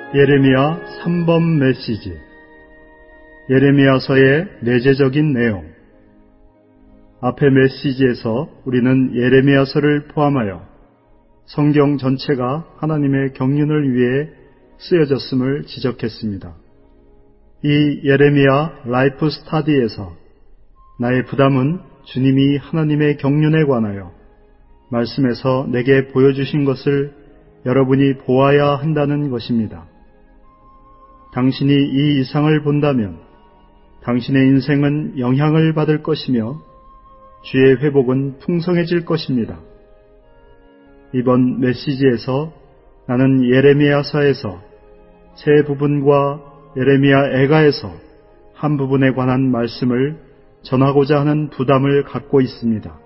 예레미야 3번 메시지. 예레미야서의 내재적인 내용. 앞의 메시지에서 우리는 예레미야서를 포함하여 성경 전체가 하나님의 경륜을 위해 쓰여졌음을 지적했습니다. 이 예레미야 라이프 스타디에서 나의 부담은 주님이 하나님의 경륜에 관하여 말씀에서 내게 보여주신 것을 여러분이 보아야 한다는 것입니다. 당신이 이 이상을 본다면 당신의 인생은 영향을 받을 것이며 주의 회복은 풍성해질 것입니다. 이번 메시지에서 나는 예레미야서에서 세 부분과 예레미야 애가에서 한 부분에 관한 말씀을 전하고자 하는 부담을 갖고 있습니다.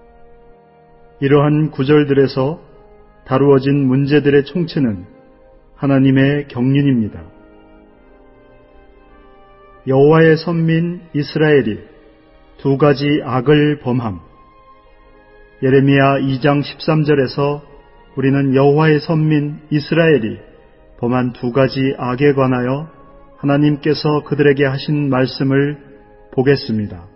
이러한 구절들에서 다루어진 문제들의 총체는 하나님의 경륜입니다. 여호와의 선민 이스라엘이 두 가지 악을 범함. 예레미야 2장 13절에서 우리는 여호와의 선민 이스라엘이 범한 두 가지 악에 관하여 하나님께서 그들에게 하신 말씀을 보겠습니다.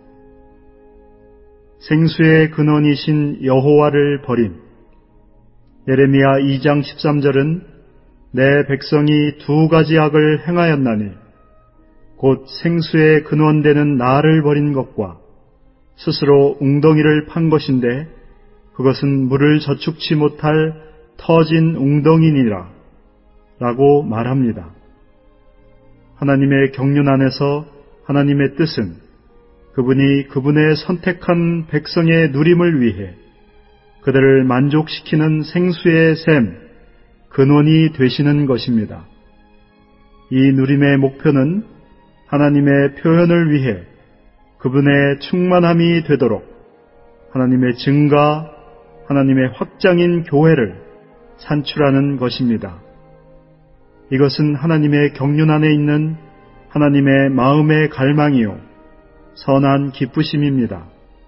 생수의 근원이신 여호와를 버림. 예레미야 2장 13절은 내 백성이 두 가지 악을 행하였나니 곧 생수의 근원되는 나를 버린 것과 스스로 웅덩이를 판 것인데 그것은 물을 저축치 못할 터진 웅덩이니라 라고 말합니다. 하나님의 경륜 안에서 하나님의 뜻은 그분이 그분의 선택한 백성의 누림을 위해 그들을 만족시키는 생수의 샘, 근원이 되시는 것입니다. 이 누림의 목표는 하나님의 표현을 위해 그분의 충만함이 되도록 하나님의 증가, 하나님의 확장인 교회를 산출하는 것입니다. 이것은 하나님의 경륜 안에 있는 하나님의 마음의 갈망이요 선한 기쁘심입니다.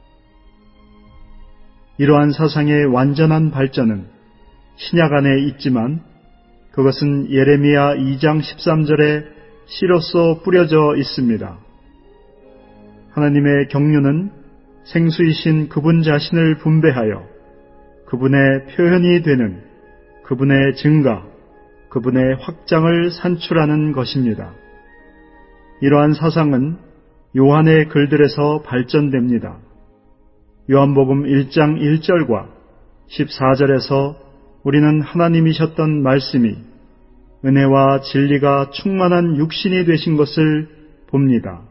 이러한 사상의 완전한 발전은 신약 안에 있지만 그것은 예레미야 2장 13절에 씨로서 뿌려져 있습니다. 하나님의 경륜은 생수이신 그분 자신을 분배하여 그분의 표현이 되는 그분의 증가, 그분의 확장을 산출하는 것입니다. 이러한 사상은 요한의 글들에서 발전됩니다. 요한복음 1장 1절과 14절에서 우리는 하나님이셨던 말씀이 은혜와 진리가 충만한 육신이 되신 것을 봅니다.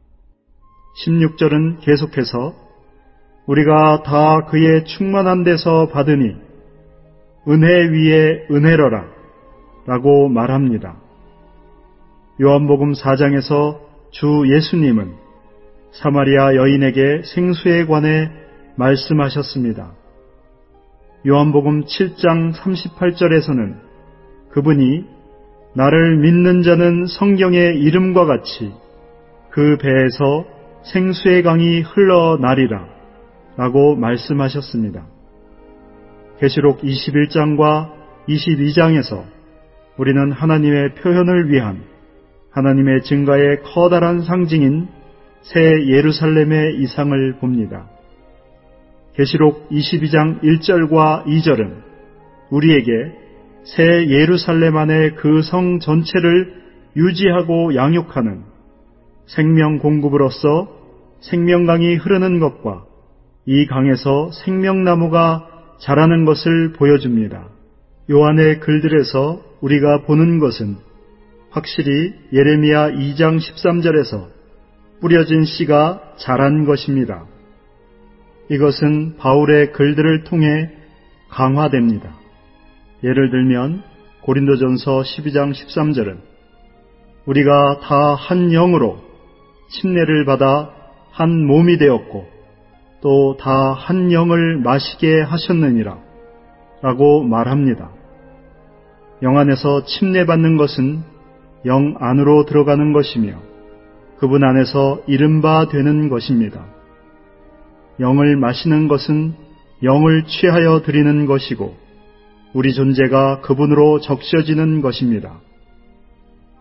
16절은 계속해서 우리가 다 그의 충만한 데서 받으니 은혜 위에 은혜로라 라고 말합니다. 요한복음 4장에서 주 예수님은 사마리아 여인에게 생수에 관해 말씀하셨습니다. 요한복음 7장 38절에서는 그분이 나를 믿는 자는 성경의 이름과 같이 그 배에서 생수의 강이 흘러나리라 라고 말씀하셨습니다. 계시록 21장과 22장에서 우리는 하나님의 표현을 위한 하나님의 증가의 커다란 상징인 새 예루살렘의 이상을 봅니다. 계시록 22장 1절과 2절은 우리에게 새 예루살렘 안의 그 성 전체를 유지하고 양육하는 생명 공급으로서 생명강이 흐르는 것과 이 강에서 생명나무가 자라는 것을 보여줍니다. 요한의 글들에서 우리가 보는 것은 확실히 예레미야 2장 13절에서 뿌려진 씨가 자란 것입니다. 이것은 바울의 글들을 통해 강화됩니다. 예를 들면 고린도전서 12장 13절은 우리가 다 한 영으로 침례를 받아 한 몸이 되었고 또 다 한 영을 마시게 하셨느니라 라고 말합니다. 영 안에서 침례받는 것은 영 안으로 들어가는 것이며 그분 안에서 이른바 되는 것입니다. 영을 마시는 것은 영을 취하여 드리는 것이고 우리 존재가 그분으로 적셔지는 것입니다.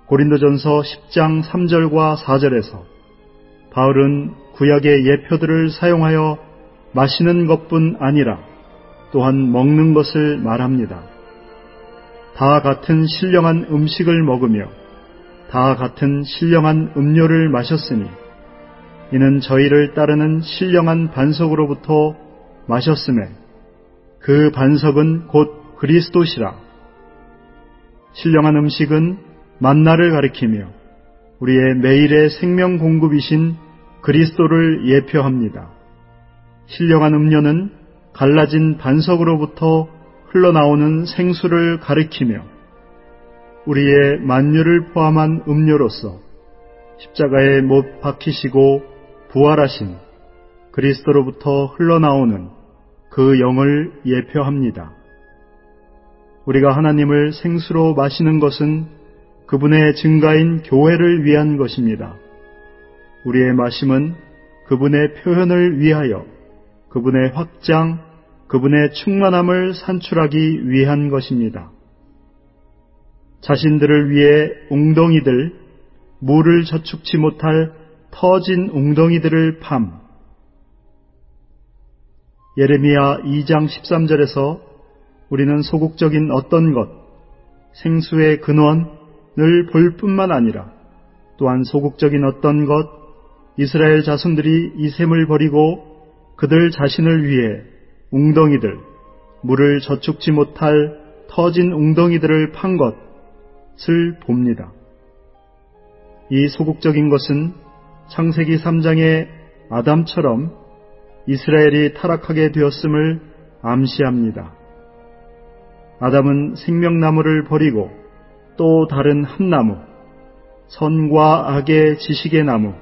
고린도전서 10장 3절과 4절에서 바울은 구약의 예표들을 사용하여 마시는 것뿐 아니라 또한 먹는 것을 말합니다. 다 같은 신령한 음식을 먹으며 다 같은 신령한 음료를 마셨으니 이는 저희를 따르는 신령한 반석으로부터 마셨음에 그 반석은 곧 그리스도시라. 신령한 음식은 만나를 가리키며 우리의 매일의 생명 공급이신 그리스도를 예표합니다. 신령한 음료는 갈라진 반석으로부터 흘러나오는 생수를 가리키며 우리의 만유를 포함한 음료로서 십자가에 못 박히시고 부활하신 그리스도로부터 흘러나오는 그 영을 예표합니다. 우리가 하나님을 생수로 마시는 것은 그분의 증가인 교회를 위한 것입니다. 우리의 마심은 그분의 표현을 위하여 그분의 확장, 그분의 충만함을 산출하기 위한 것입니다. 자신들을 위해 웅덩이들, 물을 저축치 못할 터진 웅덩이들을 팜. 예레미야 2장 13절에서 우리는 소극적인 어떤 것, 생수의 근원을 볼 뿐만 아니라 또한 소극적인 어떤 것, 이스라엘 자손들이 이 셈을 버리고 그들 자신을 위해 웅덩이들, 물을 저축지 못할 터진 웅덩이들을 판 것을 봅니다. 이 소극적인 것은 창세기 3장의 아담처럼 이스라엘이 타락하게 되었음을 암시합니다. 아담은 생명나무를 버리고 또 다른 한 나무, 선과 악의 지식의 나무로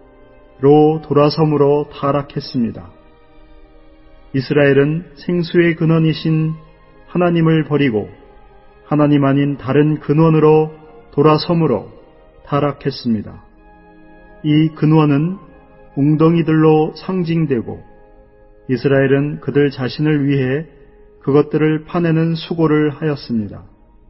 돌아섬으로 타락했습니다. 이스라엘은 생수의 근원이신 하나님을 버리고 하나님 아닌 다른 근원으로 돌아섬으로 타락했습니다. 이 근원은 웅덩이들로 상징되고 이스라엘은 그들 자신을 위해 그것들을 파내는 수고를 하였습니다.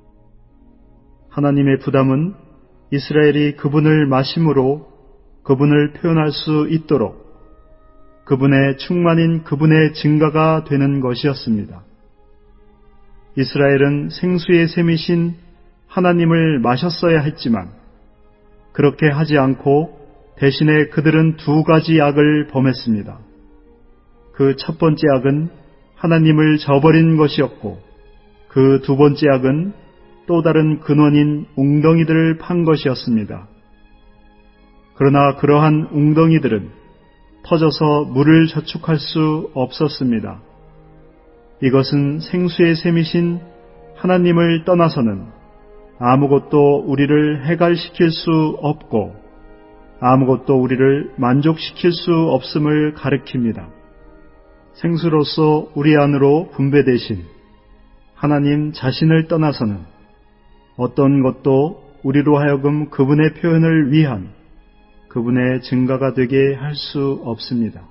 하나님의 부담은 이스라엘이 그분을 마심으로 그분을 표현할 수 있도록 그분의 충만인 그분의 증가가 되는 것이었습니다. 이스라엘은 생수의 셈이신 하나님을 마셨어야 했지만 그렇게 하지 않고 대신에 그들은 두 가지 악을 범했습니다. 그 첫 번째 악은 하나님을 저버린 것이었고 그 두 번째 악은 또 다른 근원인 웅덩이들을 판 것이었습니다. 그러나 그러한 웅덩이들은 터져서 물을 저축할 수 없었습니다. 이것은 생수의 셈이신 하나님을 떠나서는 아무것도 우리를 해갈시킬 수 없고 아무것도 우리를 만족시킬 수 없음을 가리킵니다. 생수로서 우리 안으로 분배되신 하나님 자신을 떠나서는 어떤 것도 우리로 하여금 그분의 표현을 위한 그분의 증가가 되게 할 수 없습니다.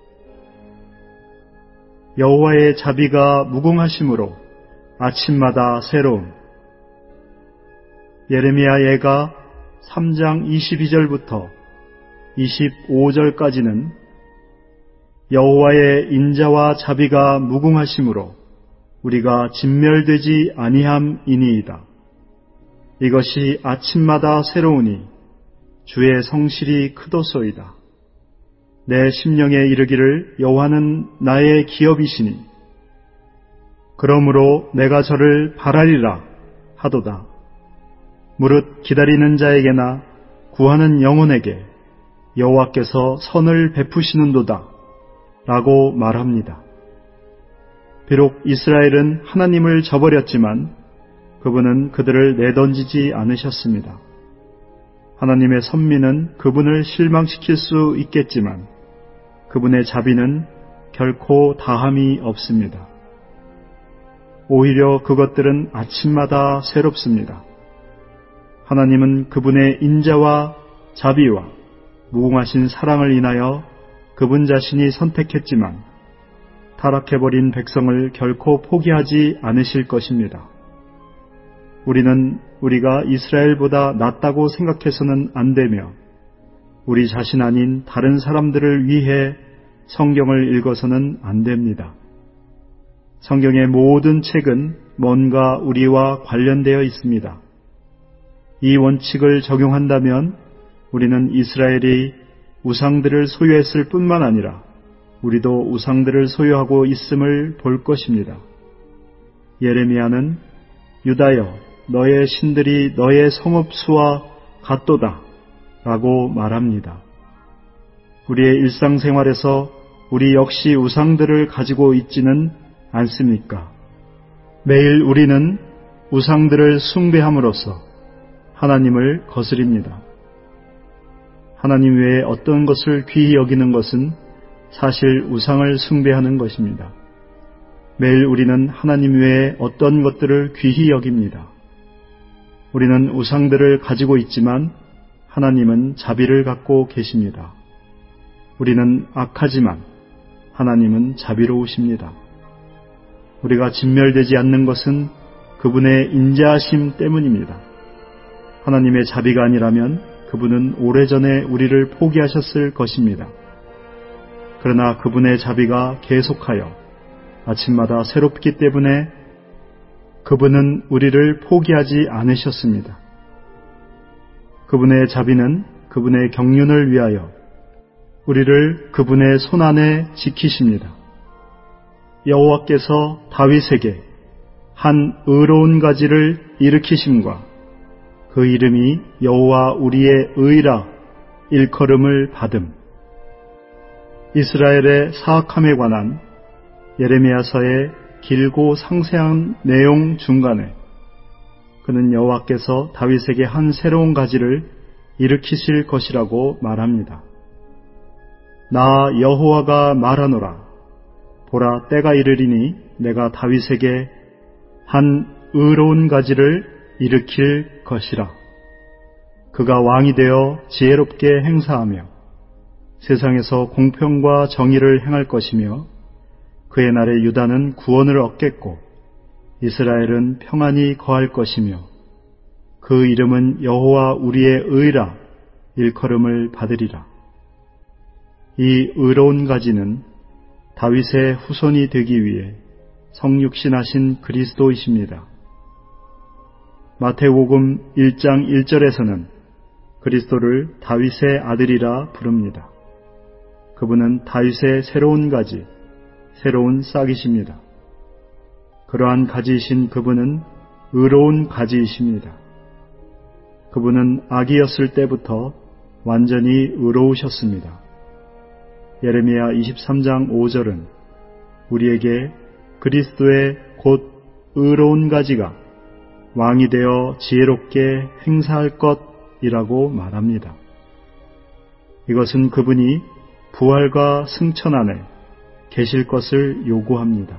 여호와의 자비가 무궁하심으로 아침마다 새로움. 예레미야 예가 3장 22절부터 25절까지는 여호와의 인자와 자비가 무궁하심으로 우리가 진멸되지 아니함이니이다. 이것이 아침마다 새로우니 주의 성실이 크도소이다. 내 심령에 이르기를 여호와는 나의 기업이시니 그러므로 내가 저를 바라리라 하도다. 무릇 기다리는 자에게나 구하는 영혼에게 여호와께서 선을 베푸시는도다 라고 말합니다. 비록 이스라엘은 하나님을 저버렸지만 그분은 그들을 내던지지 않으셨습니다. 하나님의 선민은 그분을 실망시킬 수 있겠지만 그분의 자비는 결코 다함이 없습니다. 오히려 그것들은 아침마다 새롭습니다. 하나님은 그분의 인자와 자비와 무궁하신 사랑을 인하여 그분 자신이 선택했지만 타락해버린 백성을 결코 포기하지 않으실 것입니다. 우리는 우리가 이스라엘보다 낫다고 생각해서는 안 되며 우리 자신 아닌 다른 사람들을 위해 성경을 읽어서는 안 됩니다. 성경의 모든 책은 뭔가 우리와 관련되어 있습니다. 이 원칙을 적용한다면 우리는 이스라엘이 우상들을 소유했을 뿐만 아니라 우리도 우상들을 소유하고 있음을 볼 것입니다. 예레미야는 유다여 너의 신들이 너의 성읍수와 같도다 라고 말합니다. 우리의 일상생활에서 우리 역시 우상들을 가지고 있지는 않습니까? 매일 우리는 우상들을 숭배함으로써 하나님을 거스립니다. 하나님 외에 어떤 것을 귀히 여기는 것은 사실 우상을 숭배하는 것입니다. 매일 우리는 하나님 외에 어떤 것들을 귀히 여깁니다. 우리는 우상들을 가지고 있지만 하나님은 자비를 갖고 계십니다. 우리는 악하지만 하나님은 자비로우십니다. 우리가 진멸되지 않는 것은 그분의 인자하심 때문입니다. 하나님의 자비가 아니라면 그분은 오래전에 우리를 포기하셨을 것입니다. 그러나 그분의 자비가 계속하여 아침마다 새롭기 때문에 그분은 우리를 포기하지 않으셨습니다. 그분의 자비는 그분의 경륜을 위하여 우리를 그분의 손안에 지키십니다. 여호와께서 다윗에게 한 의로운 가지를 일으키심과 그 이름이 여호와 우리의 의라 일컬음을 받음. 이스라엘의 사악함에 관한 예레미야서의 길고 상세한 내용 중간에 그는 여호와께서 다윗에게 한 새로운 가지를 일으키실 것이라고 말합니다. 나 여호와가 말하노라. 보라, 때가 이르리니 내가 다윗에게 한 의로운 가지를 일으킬 것이라. 그가 왕이 되어 지혜롭게 행사하며 세상에서 공평과 정의를 행할 것이며 그의 날에 유다는 구원을 얻겠고 이스라엘은 평안히 거할 것이며 그 이름은 여호와 우리의 의라 일컬음을 받으리라. 이 의로운 가지는 다윗의 후손이 되기 위해 성육신하신 그리스도이십니다. 마태복음 1장 1절에서는 그리스도를 다윗의 아들이라 부릅니다. 그분은 다윗의 새로운 가지, 새로운 싹이십니다. 그러한 가지이신 그분은 의로운 가지이십니다. 그분은 아기였을 때부터 완전히 의로우셨습니다. 예레미야 23장 5절은 우리에게 그리스도의 곧 의로운 가지가 왕이 되어 지혜롭게 행사할 것이라고 말합니다. 이것은 그분이 부활과 승천 안에 계실 것을 요구합니다.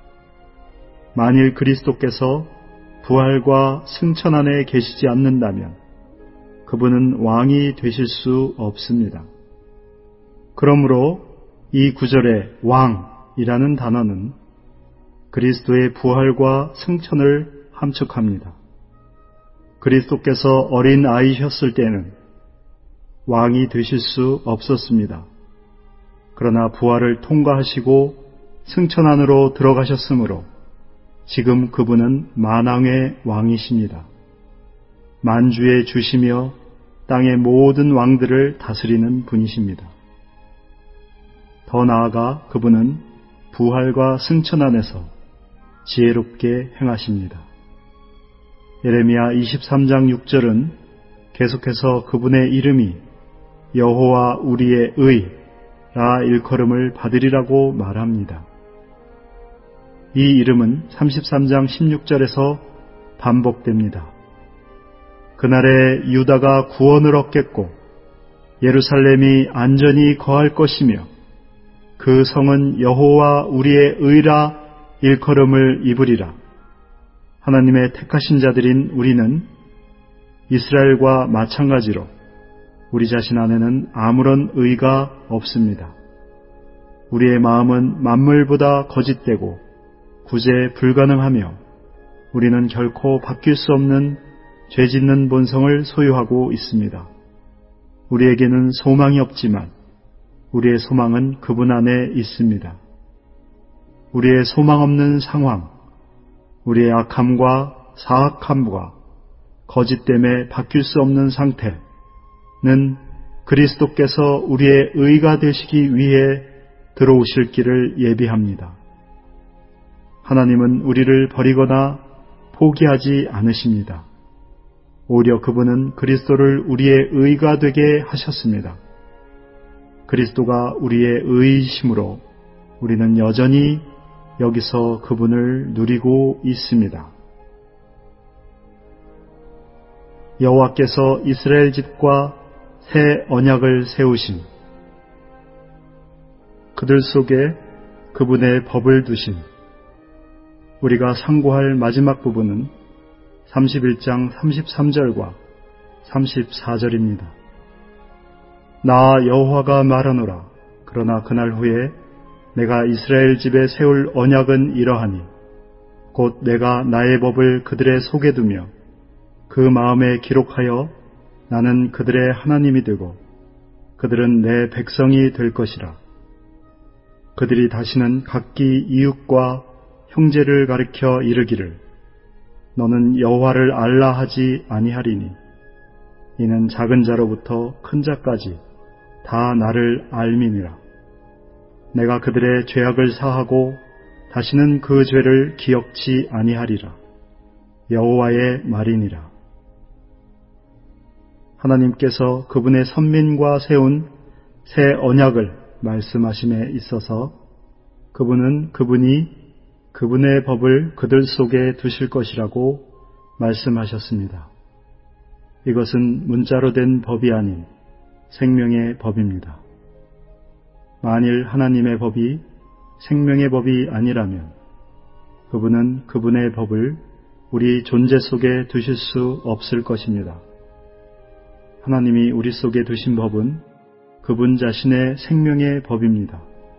만일 그리스도께서 부활과 승천 안에 계시지 않는다면 그분은 왕이 되실 수 없습니다. 그러므로 이 구절의 왕이라는 단어는 그리스도의 부활과 승천을 함축합니다. 그리스도께서 어린 아이셨을 때는 왕이 되실 수 없었습니다. 그러나 부활을 통과하시고 승천 안으로 들어가셨으므로 지금 그분은 만왕의 왕이십니다. 만주의 주시며 땅의 모든 왕들을 다스리는 분이십니다. 더 나아가 그분은 부활과 승천 안에서 지혜롭게 행하십니다. 예레미야 23장 6절은 계속해서 그분의 이름이 여호와 우리의 의라 일컬음을 받으리라고 말합니다. 이 이름은 33장 16절에서 반복됩니다. 그날에 유다가 구원을 얻겠고 예루살렘이 안전히 거할 것이며 그 성은 여호와 우리의 의라 일컬음을 입으리라. 하나님의 택하신 자들인 우리는 이스라엘과 마찬가지로 우리 자신 안에는 아무런 의가 없습니다. 우리의 마음은 만물보다 거짓되고 구제 불가능하며 우리는 결코 바뀔 수 없는 죄 짓는 본성을 소유하고 있습니다. 우리에게는 소망이 없지만 우리의 소망은 그분 안에 있습니다. 우리의 소망 없는 상황, 우리의 악함과 사악함과 거짓 때문에 바뀔 수 없는 상태는 그리스도께서 우리의 의가 되시기 위해 들어오실 길을 예비합니다. 하나님은 우리를 버리거나 포기하지 않으십니다. 오히려 그분은 그리스도를 우리의 의가 되게 하셨습니다. 그리스도가 우리의 의이심으로 우리는 여전히 여기서 그분을 누리고 있습니다. 여호와께서 이스라엘 집과 새 언약을 세우신, 그들 속에 그분의 법을 두신, 우리가 상고할 마지막 부분은 31장 33절과 34절입니다. 나 여호와가 말하노라. 그러나 그날 후에 내가 이스라엘 집에 세울 언약은 이러하니 곧 내가 나의 법을 그들의 속에 두며 그 마음에 기록하여 나는 그들의 하나님이 되고 그들은 내 백성이 될 것이라. 그들이 다시는 각기 이웃과 형제를 가리켜 이르기를 너는 여호와를 알라 하지 아니하리니 이는 작은 자로부터 큰 자까지 다 나를 알미니라. 내가 그들의 죄악을 사하고 다시는 그 죄를 기억지 아니하리라. 여호와의 말이니라. 하나님께서 그분의 선민과 세운 새 언약을 말씀하심에 있어서 그분이 그분의 법을 그들 속에 두실 것이라고 말씀하셨습니다. 이것은 문자로 된 법이 아닌 생명의 법입니다. 만일 하나님의 법이 생명의 법이 아니라면 그분은 그분의 법을 우리 존재 속에 두실 수 없을 것입니다. 하나님이 우리 속에 두신 법은 그분 자신의 생명의 법입니다.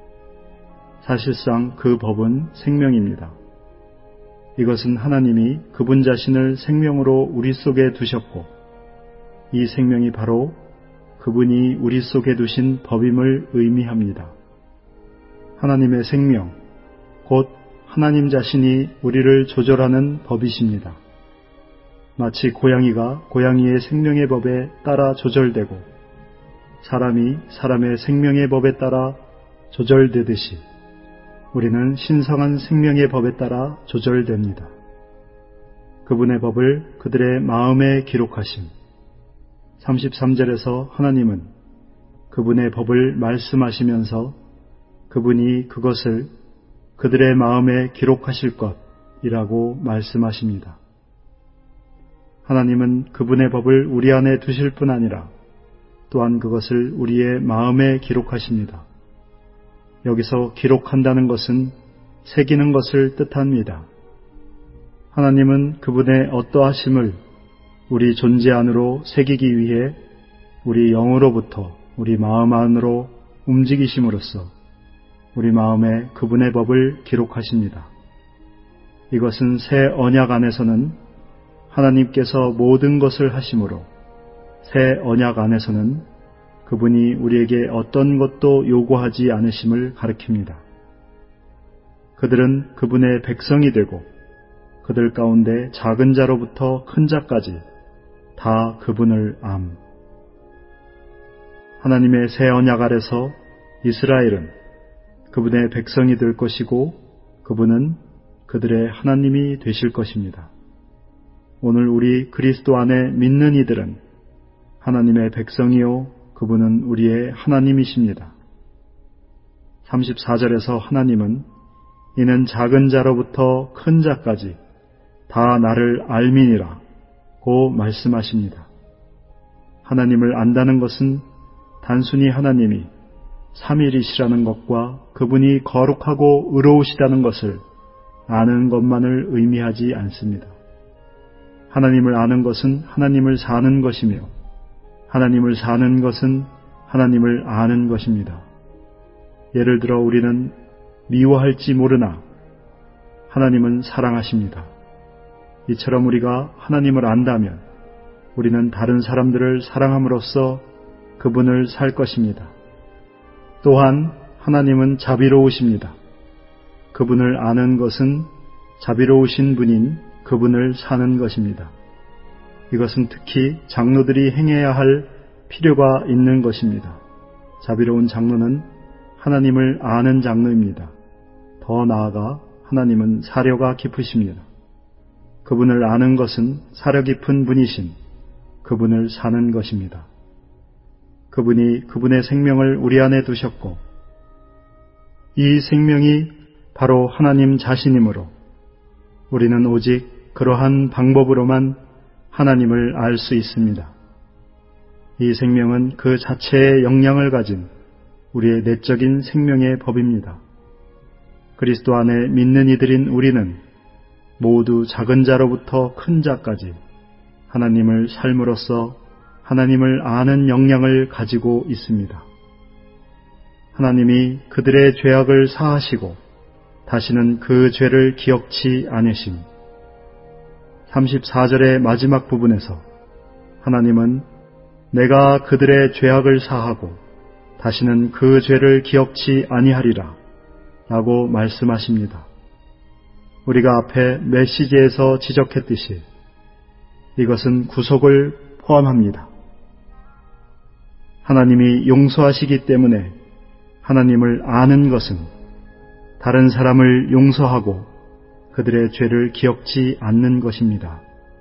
사실상 그 법은 생명입니다. 이것은 하나님이 그분 자신을 생명으로 우리 속에 두셨고 이 생명이 바로 그분이 우리 속에 두신 법임을 의미합니다. 하나님의 생명, 곧 하나님 자신이 우리를 조절하는 법이십니다. 마치 고양이가 고양이의 생명의 법에 따라 조절되고 사람이 사람의 생명의 법에 따라 조절되듯이 우리는 신성한 생명의 법에 따라 조절됩니다. 그분의 법을 그들의 마음에 기록하심. 33절에서 하나님은 그분의 법을 말씀하시면서 그분이 그것을 그들의 마음에 기록하실 것이라고 말씀하십니다. 하나님은 그분의 법을 우리 안에 두실 뿐 아니라 또한 그것을 우리의 마음에 기록하십니다. 여기서 기록한다는 것은 새기는 것을 뜻합니다. 하나님은 그분의 어떠하심을 우리 존재 안으로 새기기 위해 우리 영으로부터 우리 마음 안으로 움직이심으로써 우리 마음에 그분의 법을 기록하십니다. 이것은 새 언약 안에서는 하나님께서 모든 것을 하심으로 새 언약 안에서는 그분이 우리에게 어떤 것도 요구하지 않으심을 가리킵니다. 그들은 그분의 백성이 되고 그들 가운데 작은 자로부터 큰 자까지 다 그분을 암. 하나님의 새 언약 아래서 이스라엘은 그분의 백성이 될 것이고 그분은 그들의 하나님이 되실 것입니다. 오늘 우리 그리스도 안에 믿는 이들은 하나님의 백성이요 그분은 우리의 하나님이십니다. 34절에서 하나님은 이는 작은 자로부터 큰 자까지 다 나를 알미니라 고 말씀하십니다. 하나님을 안다는 것은 단순히 하나님이 삼위일이시라는 것과 그분이 거룩하고 의로우시다는 것을 아는 것만을 의미하지 않습니다. 하나님을 아는 것은 하나님을 사는 것이며 하나님을 사는 것은 하나님을 아는 것입니다. 예를 들어 우리는 미워할지 모르나 하나님은 사랑하십니다. 이처럼 우리가 하나님을 안다면 우리는 다른 사람들을 사랑함으로써 그분을 살 것입니다. 또한 하나님은 자비로우십니다. 그분을 아는 것은 자비로우신 분인 그분을 사는 것입니다. 이것은 특히 장로들이 행해야 할 필요가 있는 것입니다. 자비로운 장로는 하나님을 아는 장로입니다. 더 나아가 하나님은 사려가 깊으십니다. 그분을 아는 것은 사려 깊은 분이신 그분을 사는 것입니다. 그분이 그분의 생명을 우리 안에 두셨고 이 생명이 바로 하나님 자신이므로 우리는 오직 그러한 방법으로만 하나님을 알 수 있습니다. 이 생명은 그 자체의 영향을 가진 우리의 내적인 생명의 법입니다. 그리스도 안에 믿는 이들인 우리는 모두 작은 자로부터 큰 자까지 하나님을 삶으로써 하나님을 아는 역량을 가지고 있습니다. 하나님이 그들의 죄악을 사하시고 다시는 그 죄를 기억치 않으심. 34절의 마지막 부분에서 하나님은 내가 그들의 죄악을 사하고 다시는 그 죄를 기억치 아니하리라 라고 말씀하십니다. 우리가 앞에 메시지에서 지적했듯이 이것은 구속을 포함합니다. 하나님이 용서하시기 때문에 하나님을 아는 것은 다른 사람을 용서하고 그들의 죄를 기억지 않는 것입니다.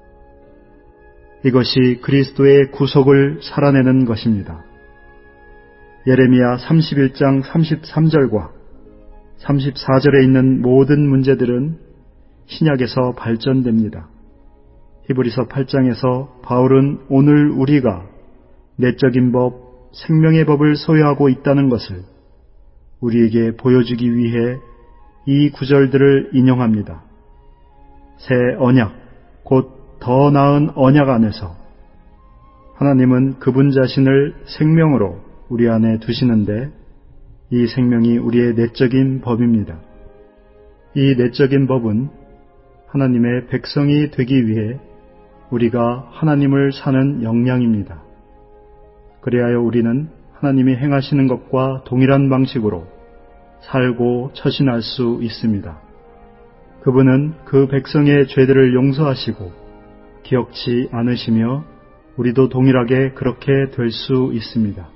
이것이 그리스도의 구속을 살아내는 것입니다. 예레미야 31장 33절과 34절에 있는 모든 문제들은 신약에서 발전됩니다. 히브리서 8장에서 바울은 오늘 우리가 내적인 법, 생명의 법을 소유하고 있다는 것을 우리에게 보여주기 위해 이 구절들을 인용합니다. 새 언약, 곧 더 나은 언약 안에서 하나님은 그분 자신을 생명으로 우리 안에 두시는데 이 생명이 우리의 내적인 법입니다. 이 내적인 법은 하나님의 백성이 되기 위해 우리가 하나님을 사는 역량입니다. 그리하여 우리는 하나님이 행하시는 것과 동일한 방식으로 살고 처신할 수 있습니다. 그분은 그 백성의 죄들을 용서하시고 기억치 않으시며 우리도 동일하게 그렇게 될 수 있습니다.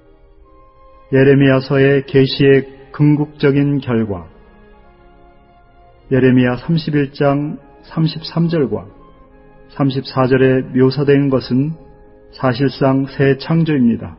예레미야서의 계시의 궁극적인 결과, 예레미야 31장 33절과 34절에 묘사된 것은 사실상 새 창조입니다.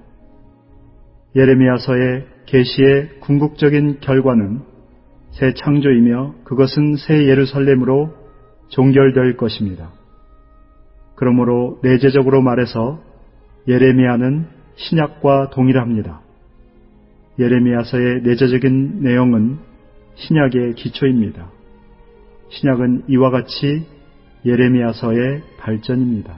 예레미야서의 계시의 궁극적인 결과는 새 창조이며 그것은 새 예루살렘으로 종결될 것입니다. 그러므로 내재적으로 말해서 예레미야는 신약과 동일합니다. 예레미야서의 내재적인 내용은 신약의 기초입니다. 신약은 이와 같이 예레미야서의 발전입니다.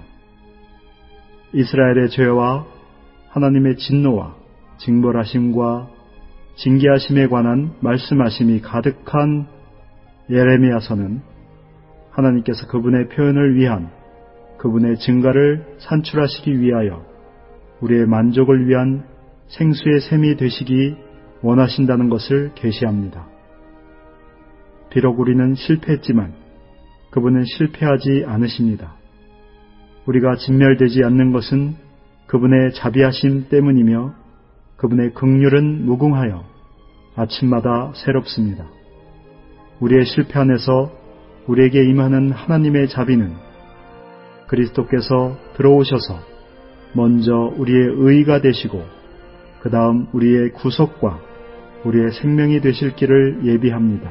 이스라엘의 죄와 하나님의 진노와 징벌하심과 징계하심에 관한 말씀하심이 가득한 예레미야서는 하나님께서 그분의 표현을 위한 그분의 증가를 산출하시기 위하여 우리의 만족을 위한 생수의 샘이 되시기 원하신다는 것을 계시합니다. 비록 우리는 실패했지만 그분은 실패하지 않으십니다. 우리가 진멸되지 않는 것은 그분의 자비하심 때문이며 그분의 긍휼은 무궁하여 아침마다 새롭습니다. 우리의 실패 안에서 우리에게 임하는 하나님의 자비는 그리스도께서 들어오셔서 먼저 우리의 의가 되시고 그 다음 우리의 구속과 우리의 생명이 되실 길을 예비합니다.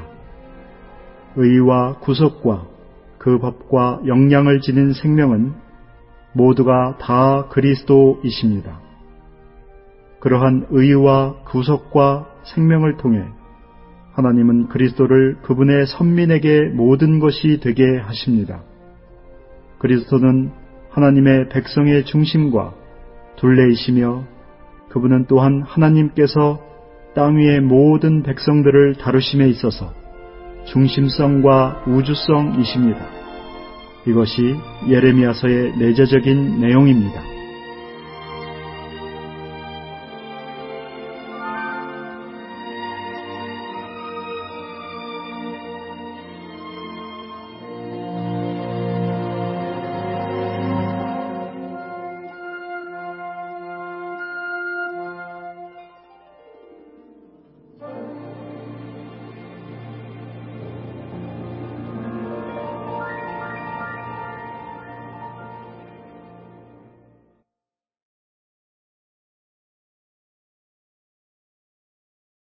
의와 구속과 그 법과 영향을 지닌 생명은 모두가 다 그리스도이십니다. 그러한 의와 구속과 생명을 통해 하나님은 그리스도를 그분의 선민에게 모든 것이 되게 하십니다. 그리스도는 하나님의 백성의 중심과 둘레이시며 그분은 또한 하나님께서 땅 위의 모든 백성들을 다루심에 있어서 중심성과 우주성이십니다. 이것이 예레미야서의 내재적인 내용입니다.